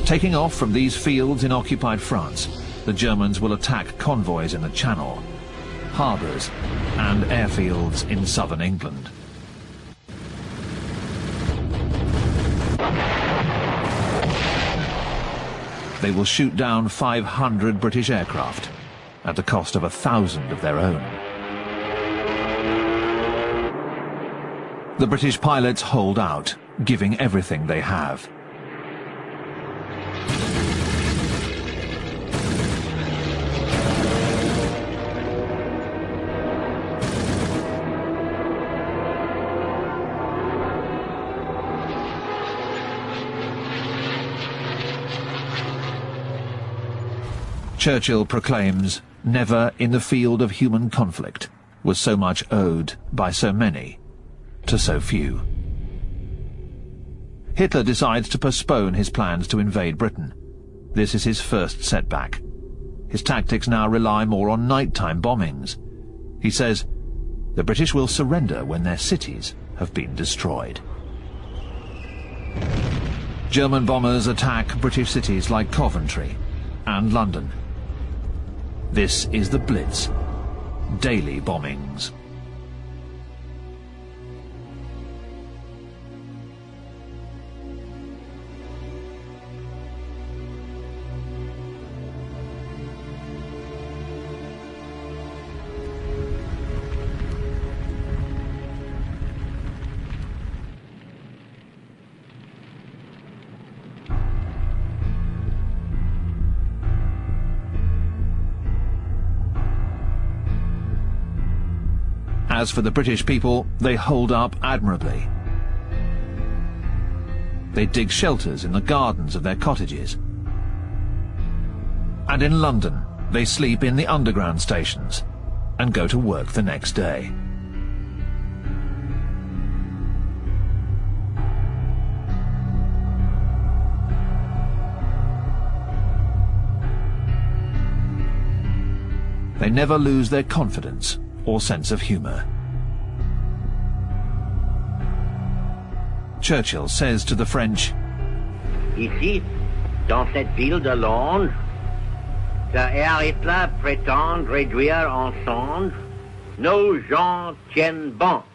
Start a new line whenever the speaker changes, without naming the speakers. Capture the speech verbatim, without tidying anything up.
Taking off from these fields in occupied France, the Germans will attack convoys in the Channel, harbours and airfields in southern England. They will shoot down five hundred British aircraft at the cost of a thousand of their own. The British pilots hold out, giving everything they have. Churchill proclaims, "Never in the field of human conflict was so much owed by so many to so few." Hitler decides to postpone his plans to invade Britain. This is his first setback. His tactics now rely more on nighttime bombings. He says, "The British will surrender when their cities have been destroyed." German bombers attack British cities like Coventry and London. This is the Blitz, daily bombings. As for the British people, they hold up admirably. They dig shelters in the gardens of their cottages. And in London, they sleep in the underground stations and go to work the next day. They never lose their confidence or sense of humour. Churchill says to the French,
"Ici, dans cette ville de Londres, que Herr Hitler prétend réduire en cendres, nos gens tiennent bon.